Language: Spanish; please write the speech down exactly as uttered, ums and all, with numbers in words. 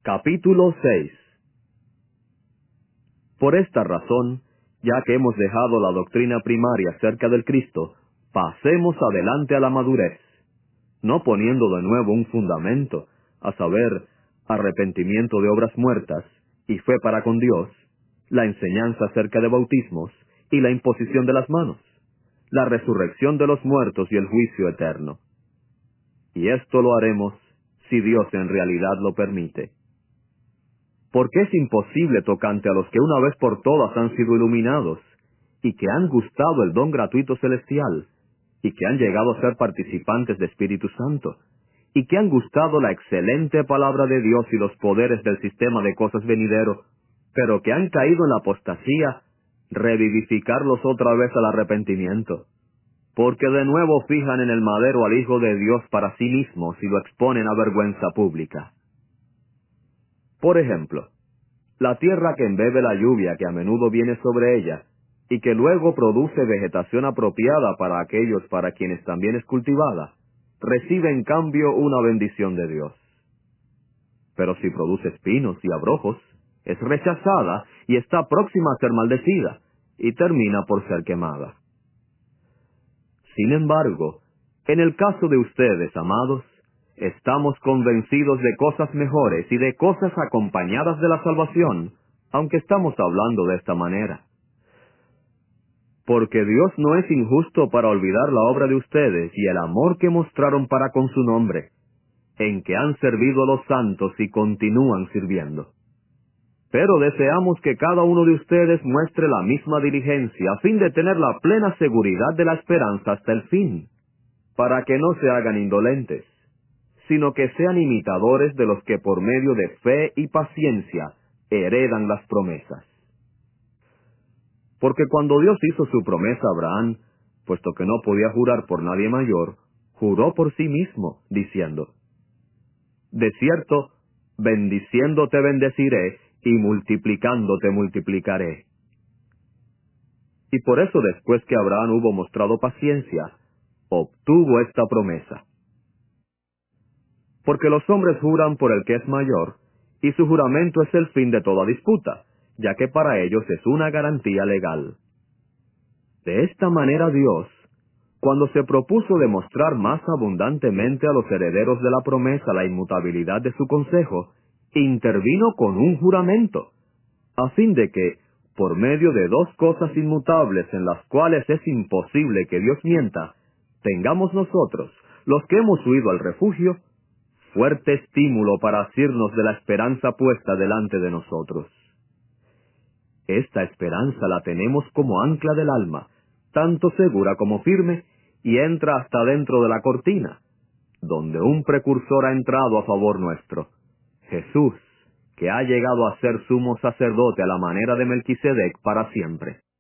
Capítulo seis. Por esta razón, ya que hemos dejado la doctrina primaria acerca del Cristo, pasemos adelante a la madurez, no poniendo de nuevo un fundamento, a saber, arrepentimiento de obras muertas y fe para con Dios, la enseñanza acerca de bautismos y la imposición de las manos, la resurrección de los muertos y el juicio eterno. Y esto lo haremos si Dios en realidad lo permite. Porque es imposible tocante a los que una vez por todas han sido iluminados, y que han gustado el don gratuito celestial, y que han llegado a ser participantes de Espíritu Santo, y que han gustado la excelente palabra de Dios y los poderes del sistema de cosas venidero, pero que han caído en la apostasía, revivificarlos otra vez al arrepentimiento. Porque de nuevo fijan en el madero al Hijo de Dios para sí mismos y lo exponen a vergüenza pública. Por ejemplo, la tierra que embebe la lluvia que a menudo viene sobre ella, y que luego produce vegetación apropiada para aquellos para quienes también es cultivada, recibe en cambio una bendición de Dios. Pero si produce espinos y abrojos, es rechazada y está próxima a ser maldecida, y termina por ser quemada. Sin embargo, en el caso de ustedes, amados, estamos convencidos de cosas mejores y de cosas acompañadas de la salvación, aunque estamos hablando de esta manera. Porque Dios no es injusto para olvidar la obra de ustedes y el amor que mostraron para con su nombre, en que han servido a los santos y continúan sirviendo. Pero deseamos que cada uno de ustedes muestre la misma diligencia a fin de tener la plena seguridad de la esperanza hasta el fin, para que no se hagan indolentes, sino que sean imitadores de los que por medio de fe y paciencia heredan las promesas. Porque cuando Dios hizo su promesa a Abraham, puesto que no podía jurar por nadie mayor, juró por sí mismo, diciendo: De cierto, bendiciéndote bendeciré, y multiplicándote multiplicaré. Y por eso después que Abraham hubo mostrado paciencia, obtuvo esta promesa. Porque los hombres juran por el que es mayor, y su juramento es el fin de toda disputa, ya que para ellos es una garantía legal. De esta manera Dios, cuando se propuso demostrar más abundantemente a los herederos de la promesa la inmutabilidad de su consejo, intervino con un juramento, a fin de que, por medio de dos cosas inmutables en las cuales es imposible que Dios mienta, tengamos nosotros, los que hemos huido al refugio, fuerte estímulo para asirnos de la esperanza puesta delante de nosotros. Esta esperanza la tenemos como ancla del alma, tanto segura como firme, y entra hasta dentro de la cortina, donde un precursor ha entrado a favor nuestro, Jesús, que ha llegado a ser sumo sacerdote a la manera de Melquisedec para siempre.